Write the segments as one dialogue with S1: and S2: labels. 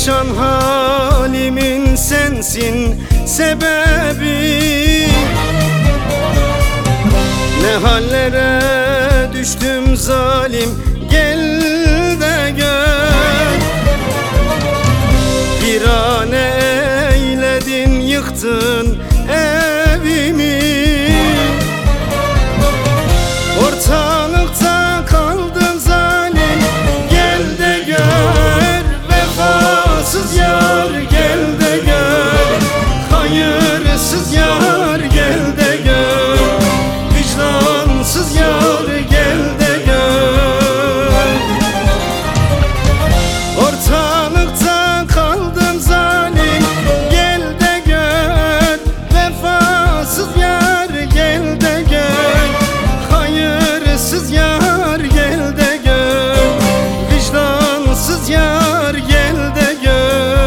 S1: perişan halimin sensin sebebi. Ne hallere düştüm zalim, gel de gör. Virane eyledin, yıktın evimi. Ortalıkta kaldın zalim, gel de gör. Vefasız yar, gel de gör. Hayırsız yar, gel de gör. Vicdansız yar, gel de gör. Ortalıkta kaldın zalim, gel de gör. Vefasız yar, gel de gör. Hayırsız yar, gel de gör. Vicdansız yar, gel de gör.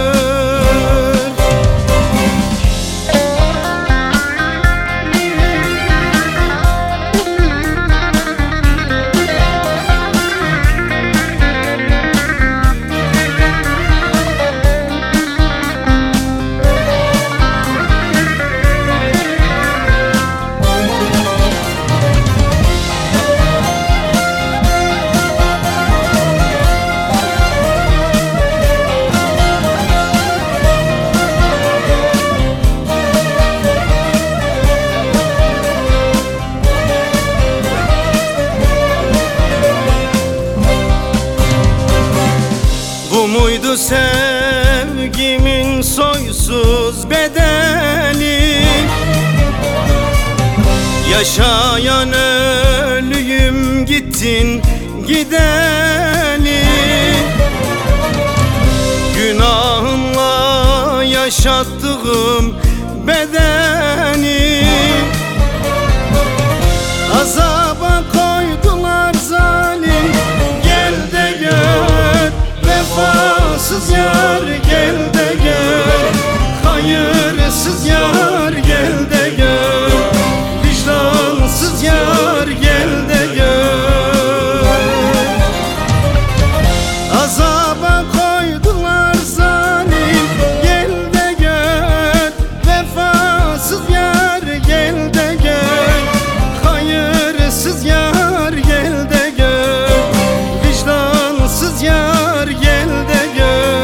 S1: Bu muydu sevgimin soysuz bedeli? Yaşayan ölüyüm, gittin gideli. Günahımla yaşattığım bedeni azaba koydular zalim, gel de gör. Vefasız yar, gel de gör. Hayırsız yar, gel de gör. Vicdansız yar, gel de gör. Azaba koydular zalim, gel de gör. Vefasız yar, gel de gör. Hayırsız yar, gel de gör. Vicdansız yar, gel de gör.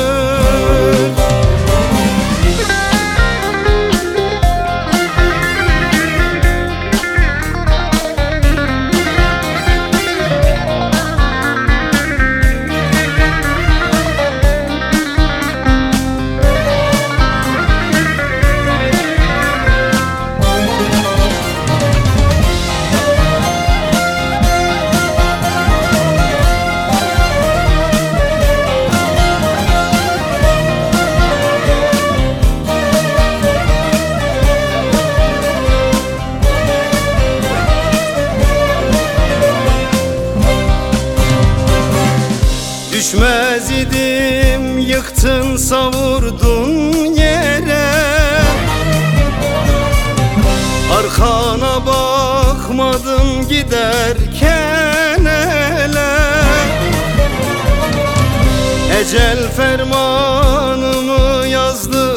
S1: Düşmez idim, yıktın savurdun yere. Arkana bakmadın giderken hele. Ecel fermanımı yazdı